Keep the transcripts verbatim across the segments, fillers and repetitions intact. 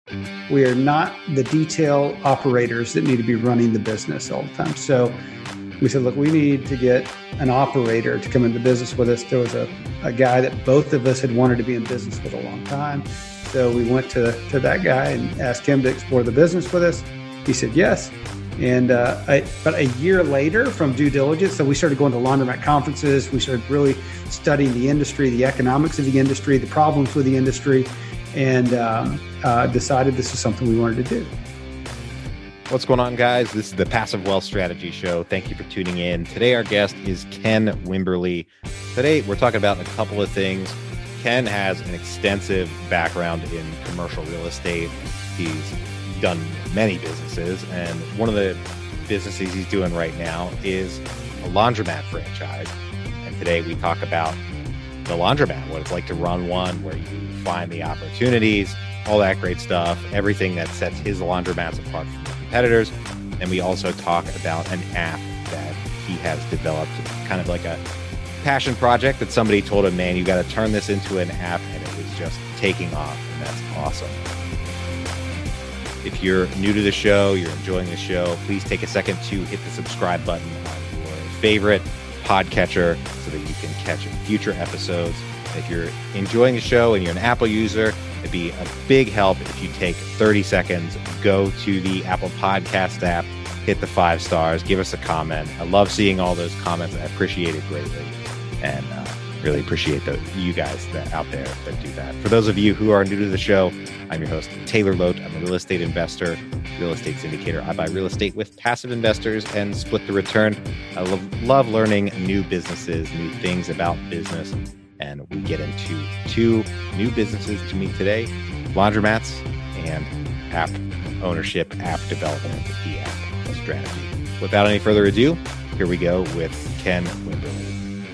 We are not the detail operators that need to be running the business all the time. So we said, look, we need to get an operator to come into business with us. There was a, a guy that both of us had wanted to be in business with a long time. So we went to, to that guy and asked him to explore the business with us. He said yes. And uh, I, but a year later from due diligence, so we started going to laundromat conferences. We started really studying the industry, the economics of the industry, the problems with the industry, and um, uh, decided this is something we wanted to do. What's going on, guys? This is the Passive Wealth Strategy Show. Thank you for tuning in. Today, our guest is Ken Wimberly. Today, we're talking about a couple of things. Ken has an extensive background in commercial real estate. He's done many businesses, and one of the businesses he's doing right now is a laundromat franchise. And today, we talk about the laundromat, what it's like to run one, where you find the opportunities, all that great stuff, everything that sets his laundromats apart from the competitors. And we also talk about an app that he has developed, kind of like a passion project that somebody told him, man, you got to turn this into an app, and it was just taking off, and that's awesome. If you're new to the show, you're enjoying the show, please take a second to hit the subscribe button on your favorite podcatcher so that you can catch future episodes. If you're enjoying the show and you're an Apple user, it'd be a big help if you take thirty seconds, go to the Apple Podcast app, hit the five stars, give us a comment. I love seeing all those comments. I appreciate it greatly, and uh, really appreciate the, you guys that out there that do that. For those of you who are new to the show, I'm your host, Taylor Lote. I'm a real estate investor, real estate syndicator. I buy real estate with passive investors and split the return. I love, love learning new businesses, new things about business. And we get into two new businesses to meet today, laundromats and app ownership, app development, the app strategy. Without any further ado, here we go with Ken Wimberly.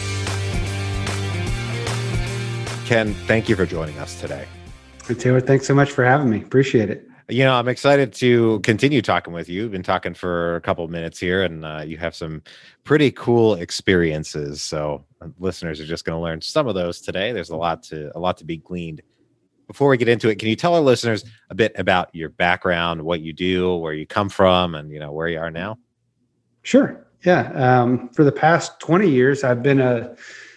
Ken, thank you for joining us today. Hey, Taylor, thanks so much for having me. Appreciate it. You know, I'm excited to continue talking with you. We've been talking for a couple of minutes here, and uh, you have some pretty cool experiences. So listeners are just going to learn some of those today. There's a lot to a lot to be gleaned. Before we get into it, can you tell our listeners a bit about your background, what you do, where you come from, and you know where you are now? Sure. Yeah. Um, for the past twenty years, I've been a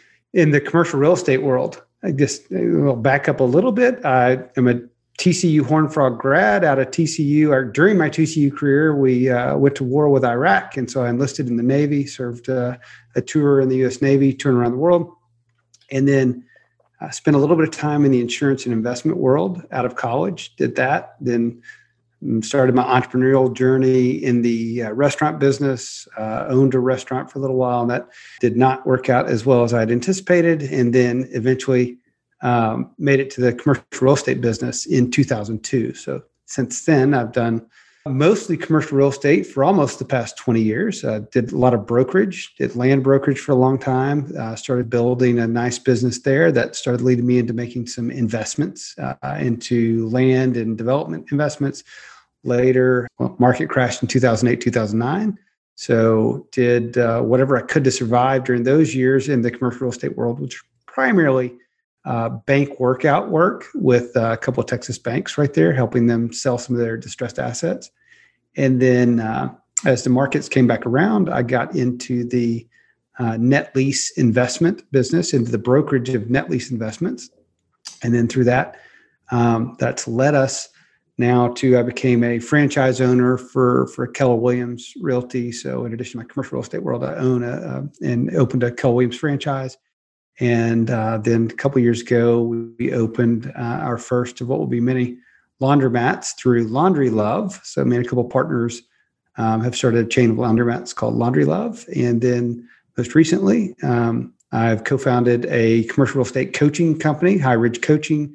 in the commercial real estate world. I guess we'll back up a little bit. I am a T C U Horned Frog grad out of T C U. Or during my T C U career, we uh, went to war with Iraq. And so I enlisted in the Navy, served uh, a tour in the U S Navy, touring around the world. And then I spent a little bit of time in the insurance and investment world out of college, did that. Then started my entrepreneurial journey in the uh, restaurant business, uh, owned a restaurant for a little while, and that did not work out as well as I'd anticipated. And then eventually Um, made it to the commercial real estate business in two thousand two. So since then, I've done mostly commercial real estate for almost the past twenty years. Uh, did a lot of brokerage, did land brokerage for a long time, uh, started building a nice business there that started leading me into making some investments uh, into land and development investments. Later, well, market crashed in two thousand eight, two thousand nine. So did uh, whatever I could to survive during those years in the commercial real estate world, which primarily Uh, bank workout work with uh, a couple of Texas banks right there, helping them sell some of their distressed assets. And then uh, as the markets came back around, I got into the uh, net lease investment business, into the brokerage of net lease investments. And then through that, um, that's led us now to, I became a franchise owner for, for Keller Williams Realty. So in addition to my commercial real estate world, I own a, uh, and opened a Keller Williams franchise. And uh, then a couple of years ago, we opened uh, our first of what will be many laundromats through Laundry Love. So me and a couple of partners um, have started a chain of laundromats called Laundry Love. And then most recently, um, I've co-founded a commercial real estate coaching company, High Ridge Coaching,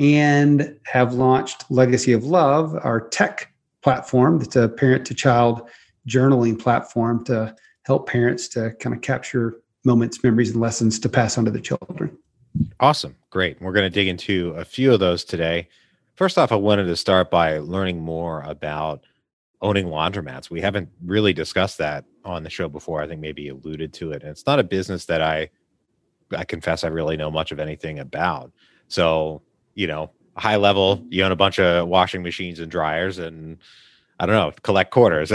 and have launched Legacy of Love, our tech platform. That's a parent-to-child journaling platform to help parents to kind of capture moments, memories, and lessons to pass on to the children. Awesome. Great. We're going to dig into a few of those today. First off, I wanted to start by learning more about owning laundromats. We haven't really discussed that on the show before. I think maybe alluded to it. And it's not a business that I, I confess I really know much of anything about. So, you know, high level, you own a bunch of washing machines and dryers and I don't know, collect quarters.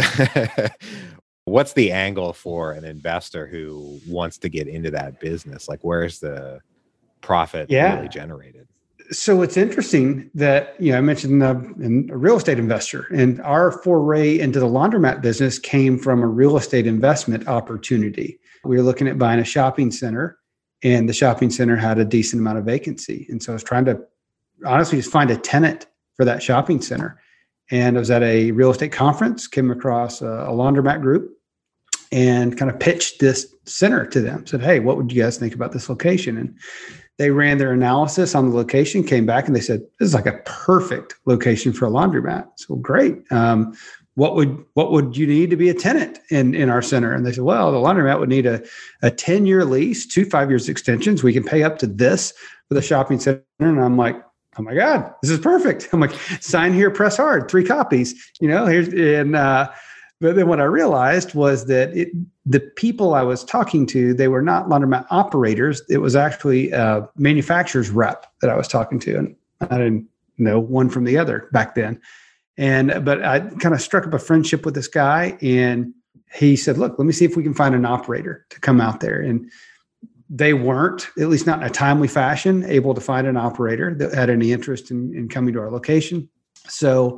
What's the angle for an investor who wants to get into that business? Like, where's the profit Yeah. really generated? So it's interesting that, you know, I mentioned uh, in a real estate investor, and our foray into the laundromat business came from a real estate investment opportunity. We were looking at buying a shopping center, and the shopping center had a decent amount of vacancy. And so I was trying to honestly just find a tenant for that shopping center. And I was at a real estate conference, came across a, a laundromat group, and kind of pitched this center to them. Said, hey, what would you guys think about this location? And they ran their analysis on the location, came back, and they said, this is like a perfect location for a laundromat. So great. Um, what would what would you need to be a tenant in, in our center? And they said, well, the laundromat would need a, a ten-year lease, two five years extensions. We can pay up to this for the shopping center. And I'm like, oh my God, this is perfect. I'm like, sign here, press hard, three copies, you know, here's, and, uh, but then what I realized was that it, the people I was talking to, they were not laundromat operators. It was actually a manufacturer's rep that I was talking to. And I didn't know one from the other back then. And, but I kind of struck up a friendship with this guy, and he said, look, let me see if we can find an operator to come out there. And they weren't, at least not in a timely fashion, able to find an operator that had any interest in, in coming to our location. So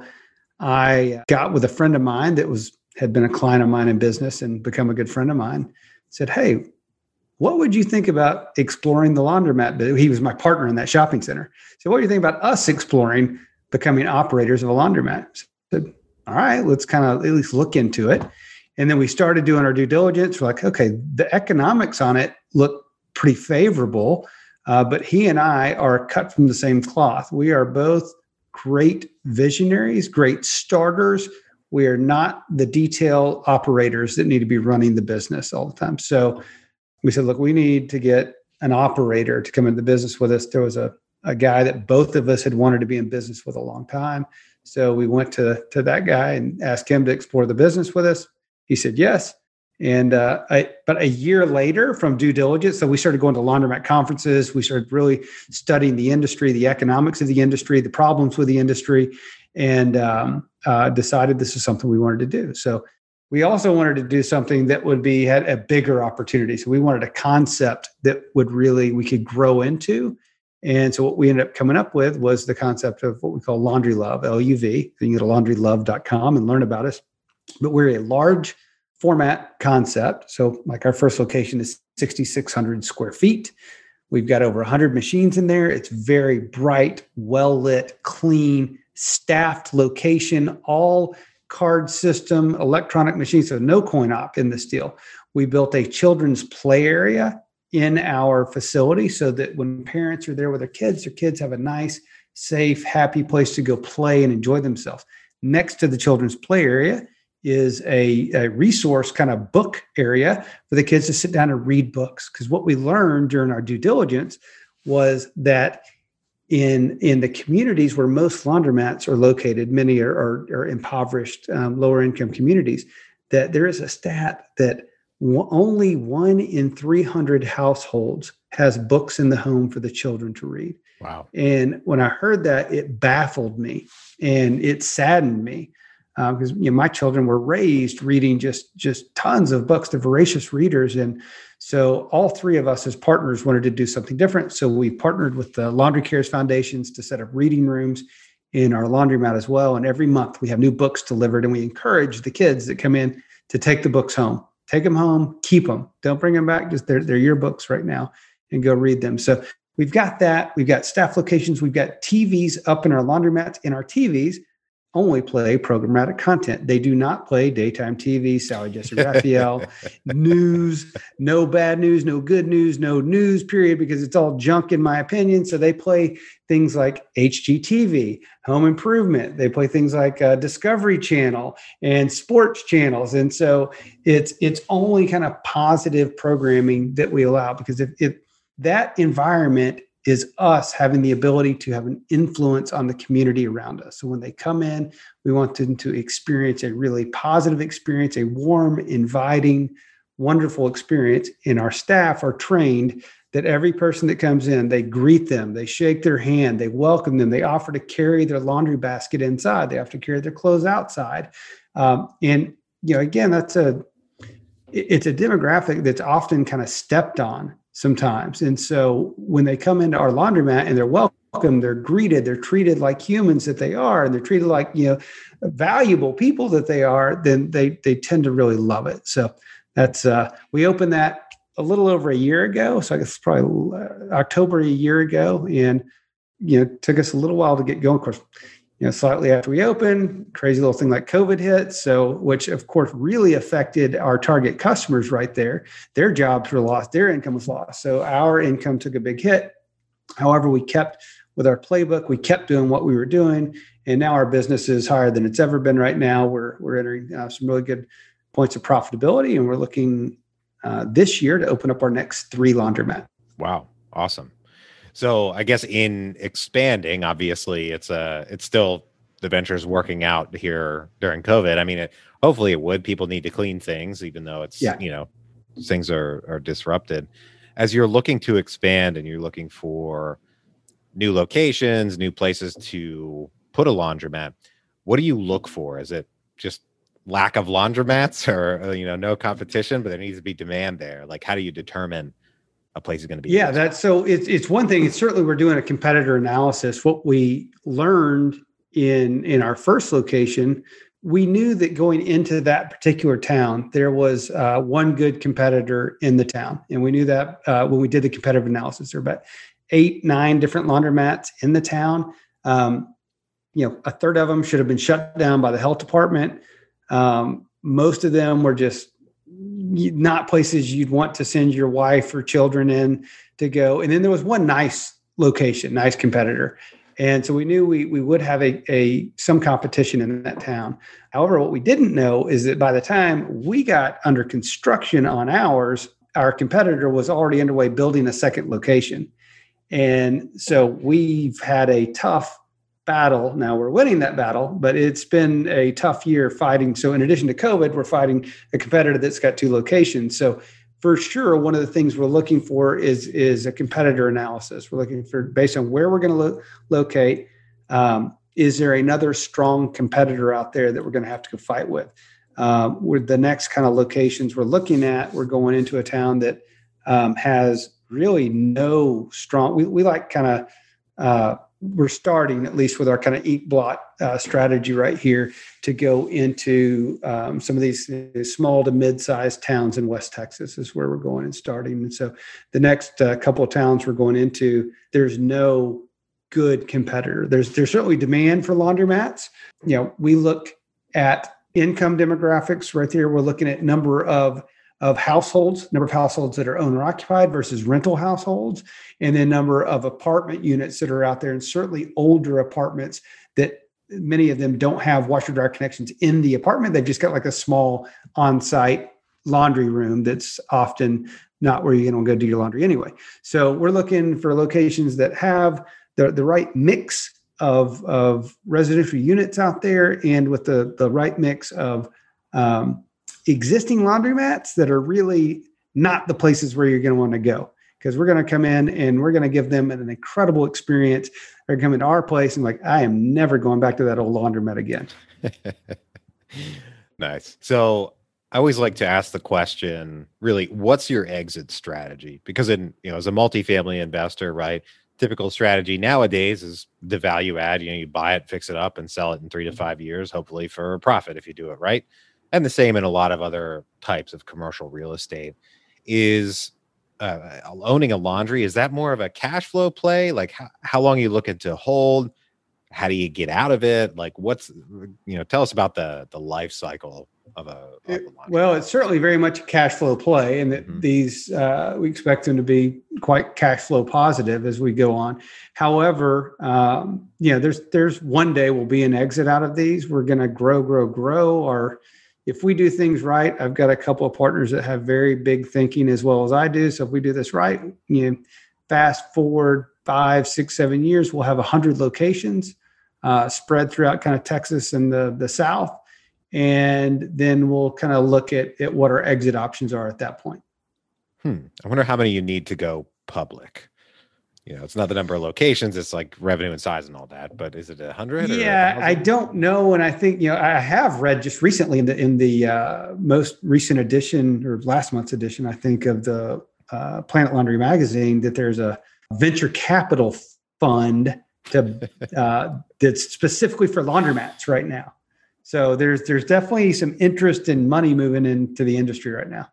I got with a friend of mine that was had been a client of mine in business and become a good friend of mine, said, hey, what would you think about exploring the laundromat? He was my partner in that shopping center. So what do you think about us exploring becoming operators of a laundromat? I said, all right, let's kind of at least look into it. And then we started doing our due diligence. We're like, okay, the economics on it look pretty favorable, uh, but he and I are cut from the same cloth. We are both great visionaries, great starters. We are not the detail operators that need to be running the business all the time. So we said, look, we need to get an operator to come into the business with us. There was a, a guy that both of us had wanted to be in business with a long time. So we went to, to that guy and asked him to explore the business with us. He said yes. And uh, I, but a year later from due diligence, so we started going to laundromat conferences. We started really studying the industry, the economics of the industry, the problems with the industry, and um, uh, decided this is something we wanted to do. So we also wanted to do something that would be had a bigger opportunity. So we wanted a concept that would really, we could grow into. And so what we ended up coming up with was the concept of what we call Laundry Love, L U V. So you can go to laundry love dot com and learn about us. But we're a large format concept. So like our first location is sixty-six hundred square feet. We've got over one hundred machines in there. It's very bright, well-lit, clean, staffed location, all card system, electronic machines, so no coin op in this deal. We built a children's play area in our facility so that when parents are there with their kids, their kids have a nice, safe, happy place to go play and enjoy themselves. Next to the children's play area is a, a resource kind of book area for the kids to sit down and read books. Because what we learned during our due diligence was that in, in the communities where most laundromats are located, many are, are, are impoverished, um, lower income communities, that there is a stat that w- only one in three hundred households has books in the home for the children to read. Wow. And when I heard that, it baffled me and it saddened me. Because um, you know, my children were raised reading just just tons of books. They're voracious readers, and so all three of us as partners wanted to do something different. So we partnered with the Laundry Cares Foundations to set up reading rooms in our laundromat as well. And every month we have new books delivered, and we encourage the kids that come in to take the books home. Take them home, keep them. Don't bring them back. Just they're they're your books right now, and go read them. So we've got that. We've got staff locations. We've got T Vs up in our laundromats. In our T Vs only play programmatic content. They do not play daytime T V, Sally Jessy Raphael, news, no bad news, no good news, no news, period, because it's all junk in my opinion. So they play things like H G T V, Home Improvement. They play things like uh, Discovery Channel and sports channels. And so it's it's only kind of positive programming that we allow, because if, if that environment is us having the ability to have an influence on the community around us. So when they come in, we want them to experience a really positive experience, a warm, inviting, wonderful experience. And our staff are trained that every person that comes in, they greet them, they shake their hand, they welcome them, they offer to carry their laundry basket inside, they have to carry their clothes outside. Um, and, you know, again, that's a, it's a demographic that's often kind of stepped on sometimes. And so when they come into our laundromat and they're welcome, they're greeted, they're treated like humans that they are, and they're treated like, you know, valuable people that they are, then they, they tend to really love it. So that's, uh, we opened that a little over a year ago. So I guess it's probably October a year ago. And, you know, it took us a little while to get going. Of course, you know, slightly after we opened, crazy little thing like COVID hit. So, which of course really affected our target customers right there. Their jobs were lost, their income was lost. So our income took a big hit. However, we kept with our playbook, we kept doing what we were doing. And now our business is higher than it's ever been right now. We're, we're entering uh, some really good points of profitability, and we're looking Uh, this year to open up our next three laundromat. Wow. Awesome. So I guess in expanding, obviously it's a, it's still the venture's working out here during COVID. I mean, it, hopefully it would, people need to clean things, even though it's, yeah. you know, things are, are disrupted. As you're looking to expand and you're looking for new locations, new places to put a laundromat, what do you look for? Is it just lack of laundromats, or, you know, no competition, but there needs to be demand there? Like, how do you determine a place is going to be? Yeah, that's so it's it's one thing. It's certainly, we're doing a competitor analysis. What we learned in in our first location, we knew that going into that particular town, there was uh, one good competitor in the town, and we knew that uh, when we did the competitive analysis. There were about eight, nine different laundromats in the town. Um, you know, a third of them should have been shut down by the health department. Um, most of them were just not places you'd want to send your wife or children in to go. And then there was one nice location, nice competitor. And so we knew we we would have a, a some competition in that town. However, what we didn't know is that by the time we got under construction on ours, our competitor was already underway building a second location. And so we've had a tough battle. Now we're winning that battle, but it's been a tough year fighting. So in addition to COVID, we're fighting a competitor that's got two locations. So for sure, one of the things we're looking for is, is a competitor analysis. We're looking for, based on where we're going to lo- locate, um, is there another strong competitor out there that we're going to have to go fight with? Um, with the next kind of locations we're looking at, we're going into a town that um, has really no strong, we, we like kind of, uh, we're starting, at least with our kind of ink blot uh, strategy right here, to go into um, some of these small to mid-sized towns in West Texas is where we're going and starting. And so the next uh, couple of towns we're going into, there's no good competitor. There's there's certainly demand for laundromats. You know, we look at income demographics right there. We're looking at number of of households, number of households that are owner occupied versus rental households, and then number of apartment units that are out there, and certainly older apartments that many of them don't have washer dryer connections in the apartment. They've just got like a small on-site laundry room that's often not where you're going to go do your laundry anyway. So we're looking for locations that have the, the right mix of, of residential units out there, and with the, the right mix of um, existing laundromats that are really not the places where you're going to want to go, because we're going to come in and we're going to give them an incredible experience. They're coming to our place and like, I am never going back to that old laundromat again. Nice. So I always like to ask the question, really, what's your exit strategy? Because in, you know, as a multifamily investor, right, typical strategy nowadays is the value add. You know, you buy it, fix it up, and sell it in three to five years, hopefully for a profit if you do it right. And the same in a lot of other types of commercial real estate. Is uh, owning a laundry, is that more of a cash flow play? Like how, how long are you looking to hold? How do you get out of it? Like what's, you know, tell us about the the life cycle of a, of a laundry. Well, it's certainly very much a cash flow play, and that mm-hmm. these, uh, we expect them to be quite cash flow positive as we go on. However, um, you know, there's, there's one day will be an exit out of these. We're going to grow, grow, grow, or if we do things right, I've got a couple of partners that have very big thinking as well as I do. So if we do this right, you know, fast forward five, six, seven years, we'll have a hundred locations uh, spread throughout kind of Texas and the, the South. And then we'll kind of look at, at what our exit options are at that point. Hmm. I wonder how many you need to go public? You know, it's not the number of locations, it's like revenue and size and all that, but is it a hundred? Yeah, I don't know. And I think, you know, I have read just recently in the, in the uh, most recent edition or last month's edition, I think, of the uh, Planet Laundry magazine, that there's a venture capital fund to uh, that's specifically for laundromats right now. So there's, there's definitely some interest in money moving into the industry right now.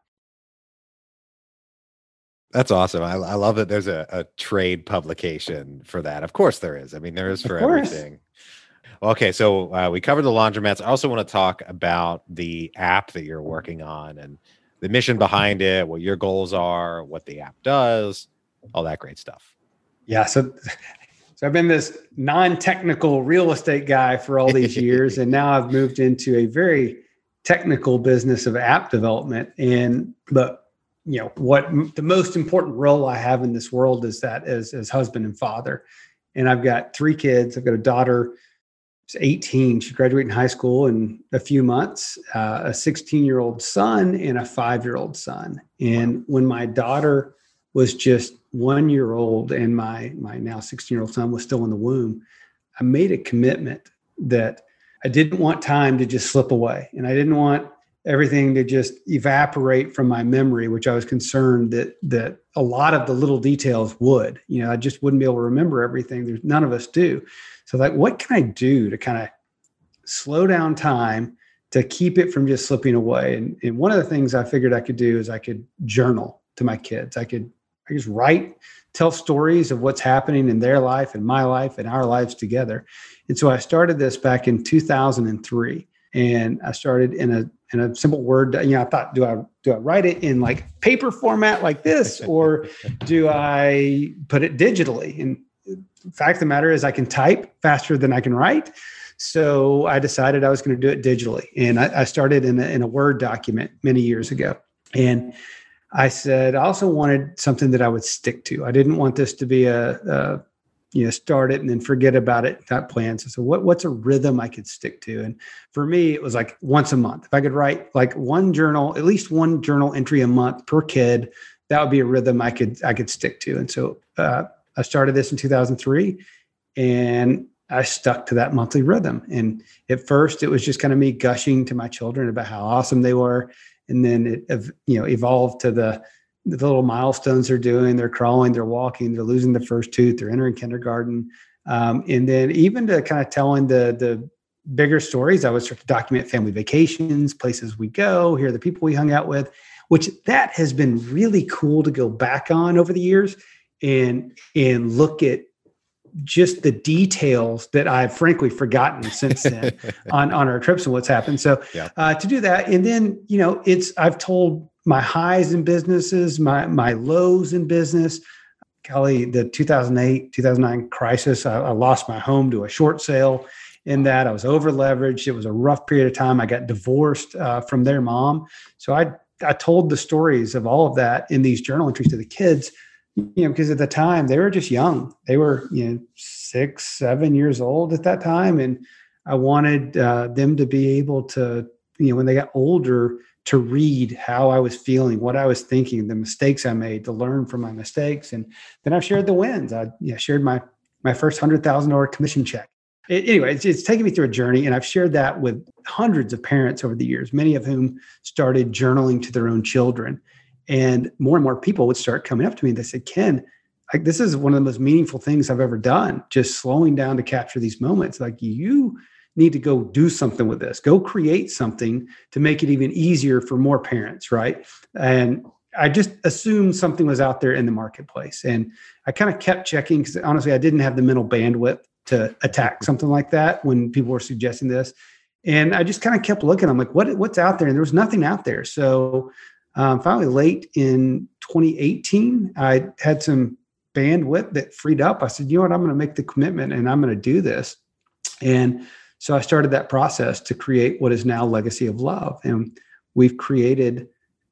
That's awesome. I, I love that there's a, a trade publication for that. Of course there is. I mean, there is for everything. Okay, so uh, we covered the laundromats. I also want to talk about the app that you're working on and the mission behind it, what your goals are, what the app does, all that great stuff. Yeah, so so I've been this non-technical real estate guy for all these years, and now I've moved into a very technical business of app development. And but you know, what the most important role I have in this world is that as, as husband and father. And I've got three kids. I've got a daughter who's eighteen. She's graduating high school in a few months, uh, a sixteen year old son and a five year old son. And when my daughter was just one year old and my, my now sixteen year old son was still in the womb, I made a commitment that I didn't want time to just slip away. And I didn't want everything to just evaporate from my memory, which I was concerned that that a lot of the little details would. You know, I just wouldn't be able to remember everything. There's none of us do. So like, what can I do to kind of slow down time to keep it from just slipping away? And, and one of the things I figured I could do is I could journal to my kids. I could I just write, tell stories of what's happening in their life and my life and our lives together. And so I started this back in two thousand three. And I started in a in a simple Word. You know, I thought, do I do I write it in like paper format like this, or do I put it digitally? And the fact of the matter is, I can type faster than I can write. So I decided I was going to do it digitally, and I, I started in a, in a Word document many years ago. And I said I also wanted something that I would stick to. I didn't want this to be a, a you know, start it and then forget about it, that plan. So, so what, what's a rhythm I could stick to? And for me, it was like once a month. If I could write like one journal, at least one journal entry a month per kid, that would be a rhythm I could, I could stick to. And so uh, I started this in two thousand three, and I stuck to that monthly rhythm. And at first it was just kind of me gushing to my children about how awesome they were. And then it, you know, evolved to the, the little milestones they're doing. They're crawling, they're walking, they're losing the first tooth, they're entering kindergarten. Um, and then even to kind of telling the, the bigger stories, I would start to document family vacations, places we go, here are the people we hung out with, which that has been really cool to go back on over the years and, and look at just the details that I've frankly forgotten since then on, on our trips and what's happened. So yeah. uh, to do that. And then, you know, it's, I've told my highs in businesses, my, my lows in business. Golly, the two thousand eight, two thousand nine crisis, I, I lost my home to a short sale in that. I was over leveraged. It was a rough period of time. I got divorced uh, from their mom. So I, I told the stories of all of that in these journal entries to the kids, you know, because at the time they were just young. They were, you know, six, seven years old at that time. And I wanted uh, them to be able to, you know, when they got older, to read how I was feeling, what I was thinking, the mistakes I made, to learn from my mistakes. And then I've shared the wins. I you know, shared my, my first one hundred thousand dollars commission check. It, anyway, it's, it's taken me through a journey, and I've shared that with hundreds of parents over the years, many of whom started journaling to their own children. And more and more people would start coming up to me and they said, Ken, like, this is one of the most meaningful things I've ever done, just slowing down to capture these moments. Like, you need to go do something with this, go create something to make it even easier for more parents. Right. And I just assumed something was out there in the marketplace. And I kind of kept checking because honestly, I didn't have the mental bandwidth to attack something like that when people were suggesting this. And I just kind of kept looking. I'm like, what, what's out there? And there was nothing out there. So um, finally late in twenty eighteen, I had some bandwidth that freed up. I said, you know what, I'm going to make the commitment and I'm going to do this. And so I started that process to create what is now Legacy of Love. And we've created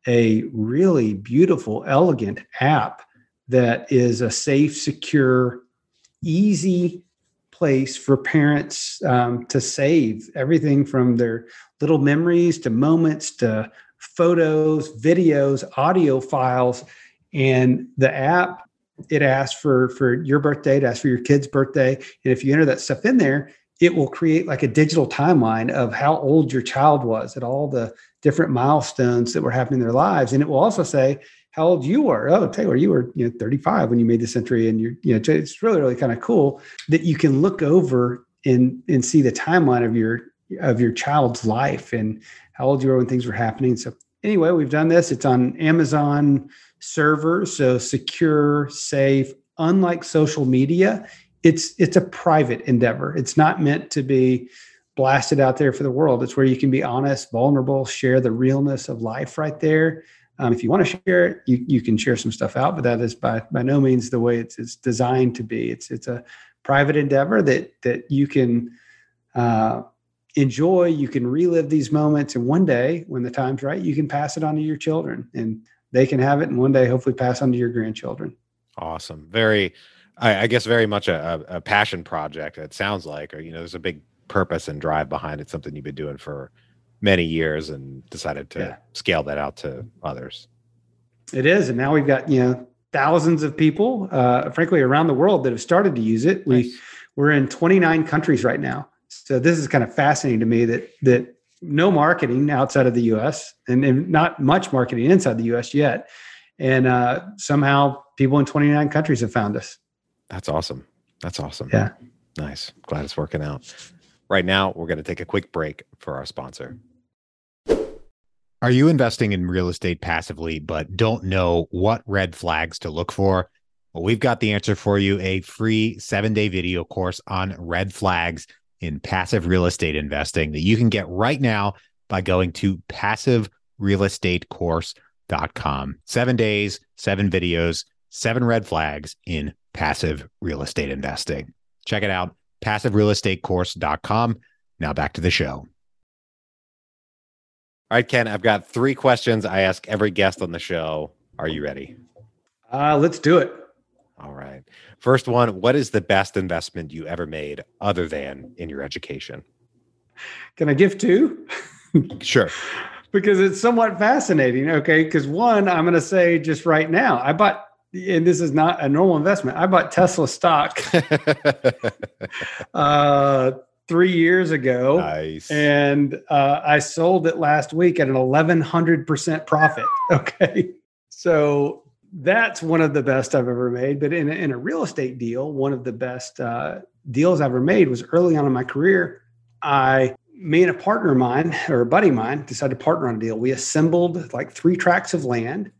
a really beautiful, elegant app that is a safe, secure, easy place for parents um, to save everything from their little memories to moments to photos, videos, audio files. And the app it asks for, for your birthday, it asks for your kid's birthday. And if you enter that stuff in there, it will create like a digital timeline of how old your child was at all the different milestones that were happening in their lives. And it will also say how old you were. Oh, Taylor, you were you know thirty-five when you made this entry, and you're you know it's really really kind of cool that you can look over and and see the timeline of your of your child's life and how old you were when things were happening. So anyway, we've done this. It's on Amazon servers, so secure, safe. Unlike social media, it's it's a private endeavor. It's not meant to be blasted out there for the world. It's where you can be honest, vulnerable, share the realness of life right there. Um, if you want to share it, you you can share some stuff out, but that is by by no means the way it's it's designed to be. It's it's a private endeavor that that you can uh, enjoy. You can relive these moments, and one day when the time's right, you can pass it on to your children, and they can have it, and one day hopefully pass on to your grandchildren. Awesome. Very, I, I guess, very much a, a passion project. It sounds like, or you know, there's a big purpose and drive behind it. Something you've been doing for many years, and decided to yeah. scale that out to others. It is, and now we've got you know thousands of people, uh, frankly, around the world that have started to use it. We nice. We're in twenty-nine countries right now, so this is kind of fascinating to me that that no marketing outside of the U S and, and not much marketing inside the U S yet, and uh, somehow people in twenty-nine countries have found us. That's awesome. That's awesome. Yeah, nice. Glad it's working out. Right now, we're going to take a quick break for our sponsor. Are you investing in real estate passively, but don't know what red flags to look for? Well, we've got the answer for you, a free seven-day video course on red flags in passive real estate investing that you can get right now by going to passive real estate course dot com. Seven days, seven videos, seven red flags in passive real estate investing. Check it out, passive real estate course dot com. Now back to the show. All right, Ken, I've got three questions I ask every guest on the show. Are you ready? Uh, let's do it. All right. First one, what is the best investment you ever made other than in your education? Can I give two? Sure. Because it's somewhat fascinating. Okay. Because one, I'm going to say just right now, I bought, and this is not a normal investment, I bought Tesla stock uh, three years ago. Nice. And uh, I sold it last week at an eleven hundred percent profit. Okay. So that's one of the best I've ever made. But in a, in a real estate deal, one of the best uh, deals I've ever made was early on in my career. I, me and a partner of mine or a buddy of mine decided to partner on a deal. We assembled like three tracts of land.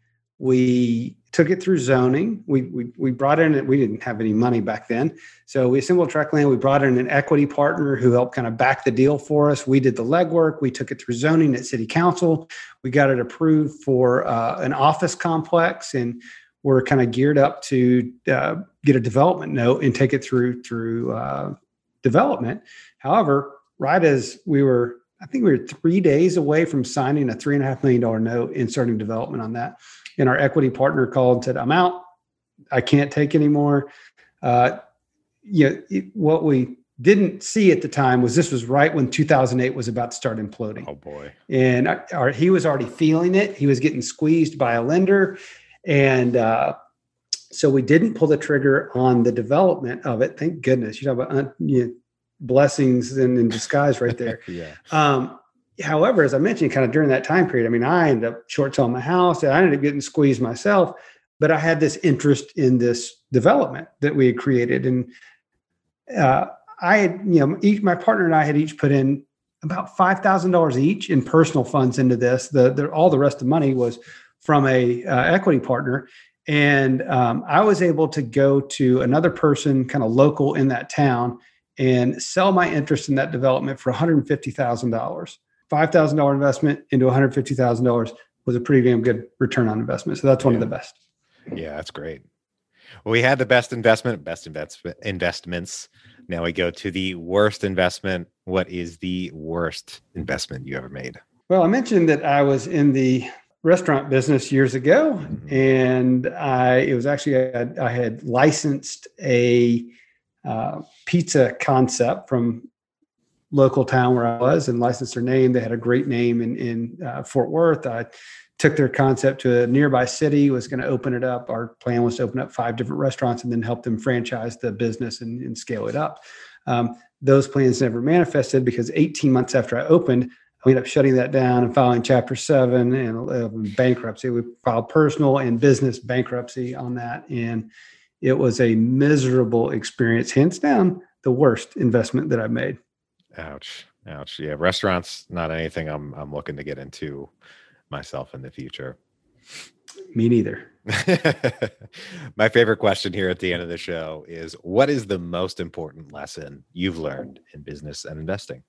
We took it through zoning. We we we brought in, we didn't have any money back then. So we assembled tract land. We brought in an equity partner who helped kind of back the deal for us. We did the legwork. We took it through zoning at city council. We got it approved for uh, an office complex, and we're kind of geared up to uh, get a development note and take it through through uh, development. However, right as we were, I think we were three days away from signing a three and a half million dollar note and starting development on that. And our equity partner called and said, I'm out. I can't take anymore. Uh, you know, it, what we didn't see at the time was this was right when two thousand eight was about to start imploding. Oh, boy. And our, our, he was already feeling it. He was getting squeezed by a lender. And uh, so we didn't pull the trigger on the development of it. Thank goodness. You talk about uh, you know, blessings in, in disguise right there. Yeah. Um, However, as I mentioned, kind of during that time period, I mean, I ended up short selling my house. I ended up getting squeezed myself, but I had this interest in this development that we had created. And uh, I had, you know, each, my partner and I had each put in about five thousand dollars each in personal funds into this. The, the all the rest of the money was from a uh, equity partner. And um, I was able to go to another person kind of local in that town and sell my interest in that development for one hundred fifty thousand dollars. five thousand dollars investment into one hundred fifty thousand dollars was a pretty damn good return on investment. So that's one yeah. of the best. Yeah, that's great. Well, we had the best investment, best investment investments. Now we go to the worst investment. What is the worst investment you ever made? Well, I mentioned that I was in the restaurant business years ago, mm-hmm. and I, it was actually, I, I had licensed a uh, pizza concept from local town where I was and licensed their name. They had a great name in, in uh, Fort Worth. I took their concept to a nearby city, was going to open it up. Our plan was to open up five different restaurants and then help them franchise the business and, and scale it up. Um, those plans never manifested because eighteen months after I opened, I ended up shutting that down and filing Chapter seven and uh, bankruptcy. We filed personal and business bankruptcy on that. And it was a miserable experience, hands down, the worst investment that I've made. Ouch. Ouch. Yeah. Restaurants, not anything I'm I'm looking to get into myself in the future. Me neither. My favorite question here at the end of the show is, what is the most important lesson you've learned in business and investing?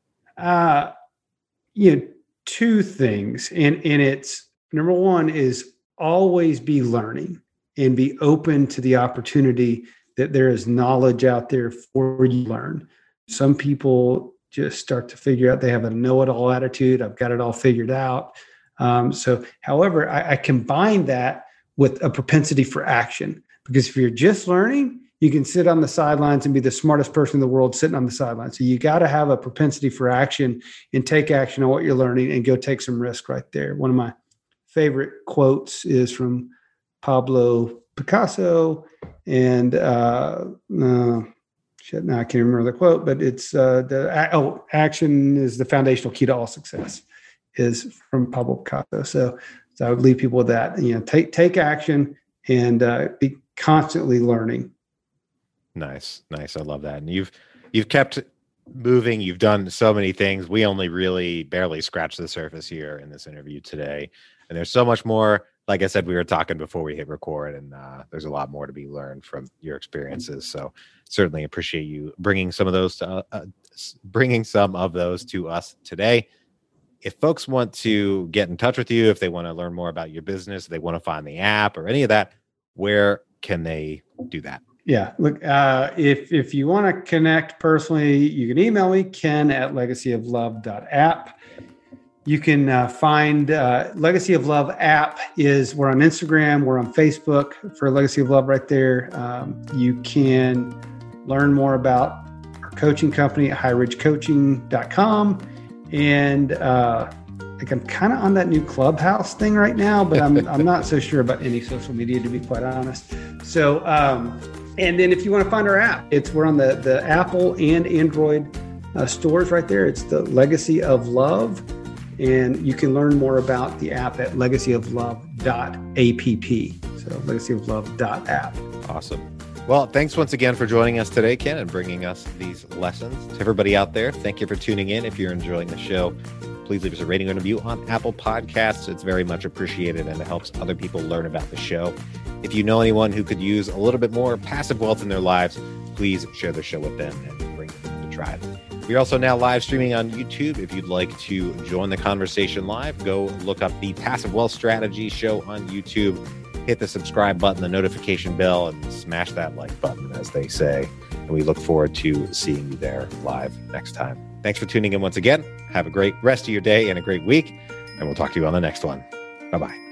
Uh, you know, two things. And, and it's number one is always be learning and be open to the opportunity that there is knowledge out there for you to learn. Some people just start to figure out they have a know-it-all attitude. I've got it all figured out. Um, so, however, I, I combine that with a propensity for action, because if you're just learning, you can sit on the sidelines and be the smartest person in the world sitting on the sidelines. So you got to have a propensity for action and take action on what you're learning and go take some risk right there. One of my favorite quotes is from Pablo Picasso, and uh, uh, shit, now I can't remember the quote, but it's uh, the oh, action is the foundational key to all success. Is from Pablo Picasso. So, so I would leave people with that. You know, take take action and uh, be constantly learning. Nice, nice. I love that. And you've you've kept moving. You've done so many things. We only really barely scratched the surface here in this interview today. And there's so much more. Like I said, we were talking before we hit record, and uh, there's a lot more to be learned from your experiences. So certainly appreciate you bringing some of those to uh, bringing some of those to us today. If folks want to get in touch with you, if they want to learn more about your business, they want to find the app or any of that, where can they do that? Yeah. Look, uh, if, if you want to connect personally, you can email me, Ken at legacy of love dot app. You can uh, find uh, Legacy of Love app is we're on Instagram, we're on Facebook for Legacy of Love right there. Um, you can learn more about our coaching company at high ridge coaching dot com. And uh, like I'm kind of on that new Clubhouse thing right now, but I'm I'm not so sure about any social media, to be quite honest. So, um, and then if you want to find our app, it's we're on the the Apple and Android uh, stores right there. It's the Legacy of Love, and you can learn more about the app at legacy of love dot app. So legacy of love dot app. Awesome. Well, thanks once again for joining us today, Ken, and bringing us these lessons. To everybody out there, thank you for tuning in. If you're enjoying the show, please leave us a rating and review on Apple Podcasts. It's very much appreciated, and it helps other people learn about the show. If you know anyone who could use a little bit more passive wealth in their lives, please share the show with them and bring them to try it. We're also now live streaming on YouTube. If you'd like to join the conversation live, go look up the Passive Wealth Strategy Show on YouTube. Hit the subscribe button, the notification bell, and smash that like button, as they say. And we look forward to seeing you there live next time. Thanks for tuning in once again. Have a great rest of your day and a great week. And we'll talk to you on the next one. Bye-bye.